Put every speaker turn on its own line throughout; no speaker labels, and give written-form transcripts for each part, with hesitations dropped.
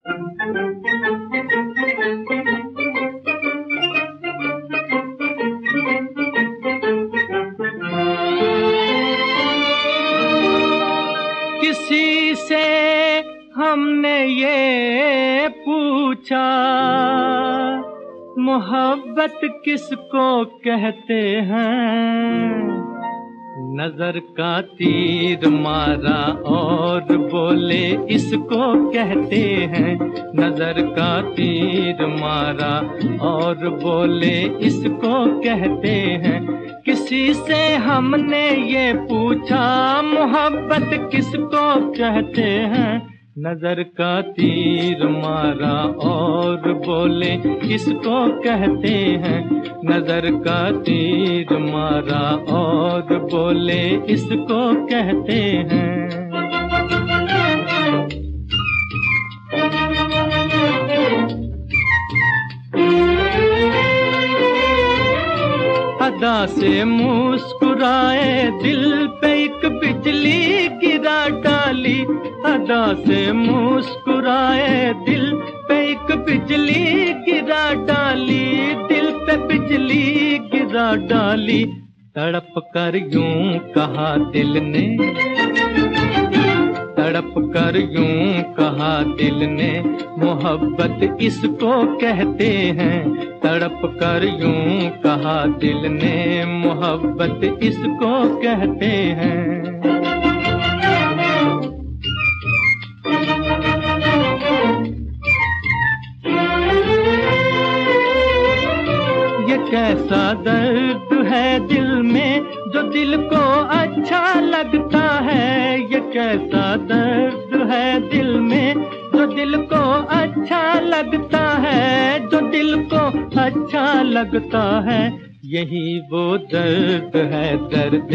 किसी से हमने ये पूछा, मोहब्बत किसको कहते हैं? नजर का तीर मारा और बोले इसको कहते हैं। नजर का तीर मारा और बोले इसको कहते हैं। किसी से हमने ये पूछा, मोहब्बत किसको कहते हैं? नजर का तीर मारा और बोले इसको कहते हैं। नजर का तीर मारा और बोले इसको कहते हैं। अदा से मुस्कुराए दिल पे एक बिजली गिरा डाली। अदा से मुस्कुराए दिल पे एक बिजली गिरा डाली। दिल पे बिजली गिरा डाली। तड़प कर यूं कहा दिल ने, तड़प कर यूं कहा दिल ने, मोहब्बत इसको कहते हैं। तड़प कर यूं कहा दिल ने, मोहब्बत इसको कहते हैं। ये कैसा दर्द है दिल में जो दिल को अच्छा लगता है। ये कैसा दर्द है दिल में जो दिल को अच्छा लगता है। जो दिल को अच्छा लगता है, यही वो दर्द है दर्द,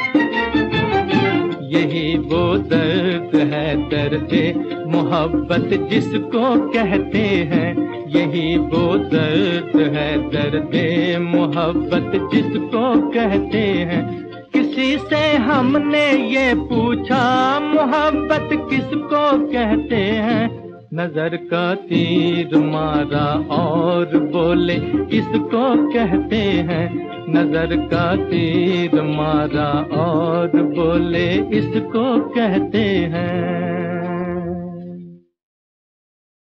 यही वो दर्द है दर्द मोहब्बत जिसको कहते हैं। यही वो दर्द है दर्द मोहब्बत जिसको कहते हैं। किसी से हमने ये पूछा, मोहब्बत किसको कहते हैं? नजर का तीर मारा और बोले इसको कहते हैं। नजर का तीर मारा और बोले इसको कहते हैं।